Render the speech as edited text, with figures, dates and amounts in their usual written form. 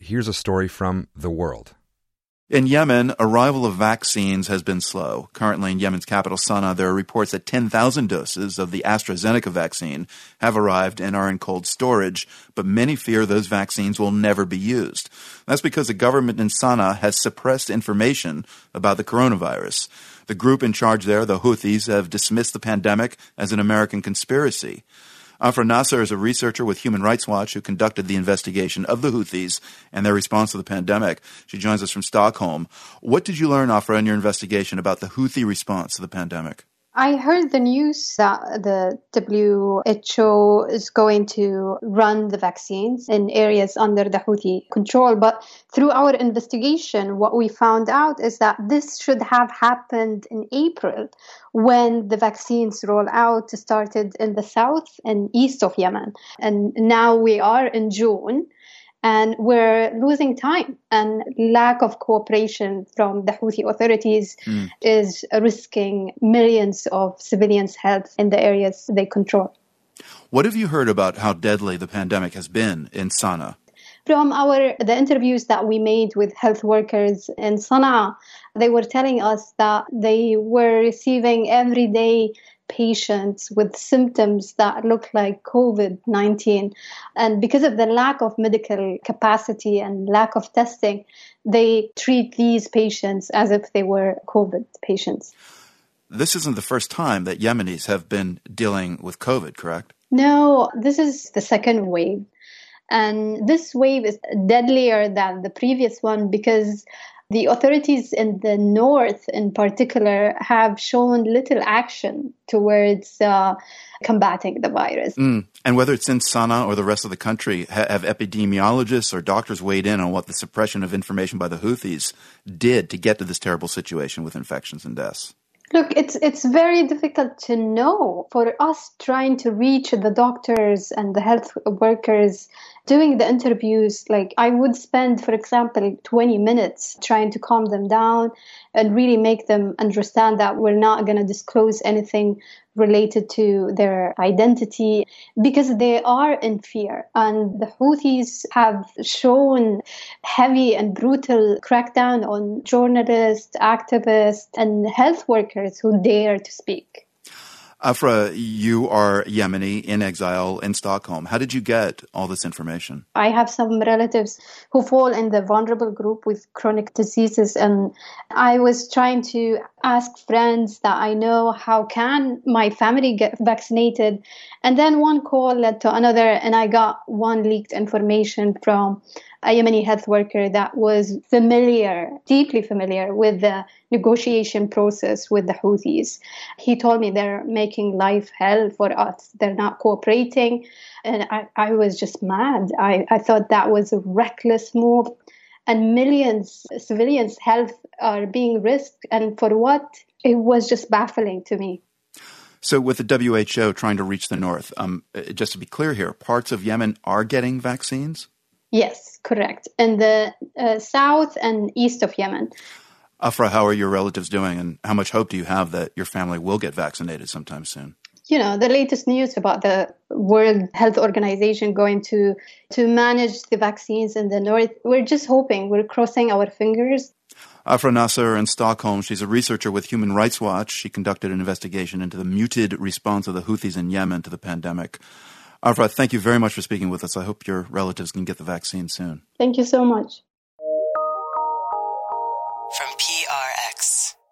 here's a story from The World. In Yemen, arrival of vaccines has been slow. Currently in Yemen's capital, Sana'a, there are reports that 10,000 doses of the AstraZeneca vaccine have arrived and are in cold storage, but many fear those vaccines will never be used. That's because the government in Sana'a has suppressed information about the coronavirus. The group in charge there, the Houthis, have dismissed the pandemic as an American conspiracy. Afra Nasser is a researcher with Human Rights Watch who conducted the investigation of the Houthis and their response to the pandemic. She joins us from Stockholm. What did you learn, Afra, in your investigation about the Houthi response to the pandemic? I heard the news that the WHO is going to run the vaccines in areas under the Houthi control. But through our investigation, what we found out is that this should have happened in April when the vaccines roll out started in the south and east of Yemen. And now we are in June. And we're losing time, and lack of cooperation from the Houthi authorities is risking millions of civilians' health in the areas they control. What have you heard about how deadly the pandemic has been in Sana'a? From the interviews that we made with health workers in Sana'a, they were telling us that they were receiving everyday patients with symptoms that look like COVID-19. And because of the lack of medical capacity and lack of testing, they treat these patients as if they were COVID patients. This isn't the first time that Yemenis have been dealing with COVID, correct? No, this is the second wave. And this wave is deadlier than the previous one because the authorities in the north, in particular, have shown little action towards combating the virus. And whether it's in Sana'a or the rest of the country, have epidemiologists or doctors weighed in on what the suppression of information by the Houthis did to get to this terrible situation with infections and deaths? Look, it's very difficult to know. For us trying to reach the doctors and the health workers doing the interviews, like I would spend, for example, 20 minutes trying to calm them down and really make them understand that we're not going to disclose anything related to their identity because they are in fear. And the Houthis have shown heavy and brutal crackdown on journalists, activists, and health workers who dare to speak. Afra, you are Yemeni in exile in Stockholm. How did you get all this information? I have some relatives who fall in the vulnerable group with chronic diseases, and I was trying to ask friends that I know, how can my family get vaccinated? And then one call led to another, and I got one leaked information from a Yemeni health worker that was deeply familiar with the negotiation process with the Houthis. He told me they're making life hell for us. They're not cooperating. And I was just mad. I thought that was a reckless move. And millions of civilians' health are being risked. And for what? It was just baffling to me. So with the WHO trying to reach the north, just to be clear here, parts of Yemen are getting vaccines? Yes, correct. In the south and east of Yemen. Afra, how are your relatives doing, and how much hope do you have that your family will get vaccinated sometime soon? You know, the latest news about the World Health Organization going to manage the vaccines in the north, we're just hoping, we're crossing our fingers. Afra Nasser in Stockholm, she's a researcher with Human Rights Watch. She conducted an investigation into the muted response of the Houthis in Yemen to the pandemic. Afra, thank you very much for speaking with us. I hope your relatives can get the vaccine soon. Thank you so much. From PRX.